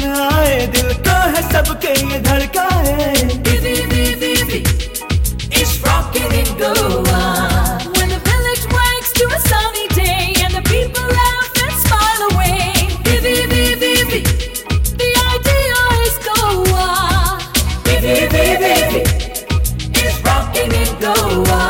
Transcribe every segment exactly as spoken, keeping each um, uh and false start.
आए, दिल को है सबके ये धड़काए। Vivi, Vivi, Vivi, it's rocking in Goa. When the village wakes to a sunny day and the people laugh and smile away. Vivi, Vivi, Vivi, the idea is Goa. Vivi, Vivi, Vivi, it's rocking in Goa.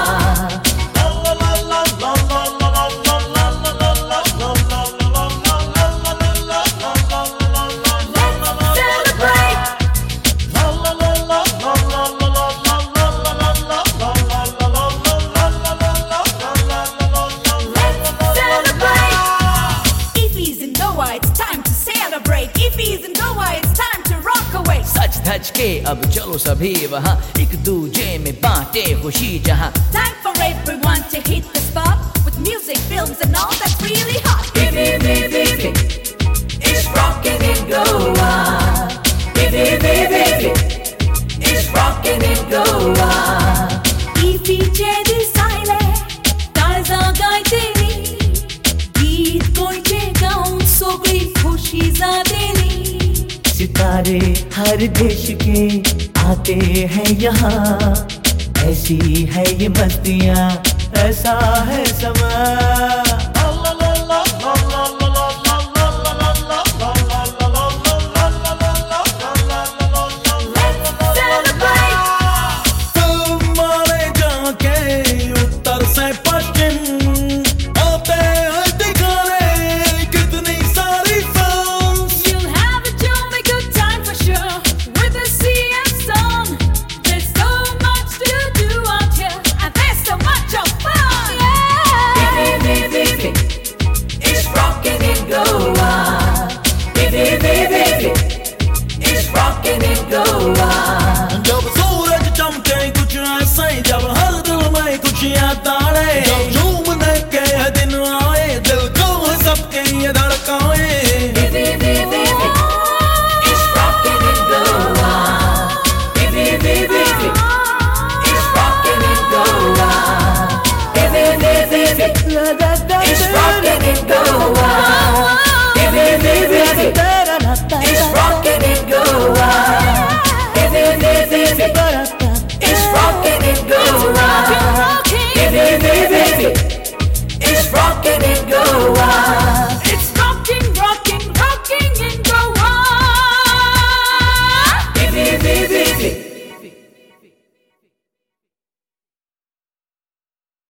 धज के अब चलो सभी वहाँ, एक दूजे में बांटे खुशी जहाँ। Time for everyone to hit the spot with music, films and all that's really hot. Vivi, Vivi, Vivi, it's rocking in Goa. Vivi, Vivi, Vivi, it's rocking in Goa. Ifi chedi saile, taza gaiteli, geet koite gaun sogli khushi zadeli. सितारे हर देश के आते हैं यहाँ, ऐसी है ये मस्तियाँ, ऐसा है समा।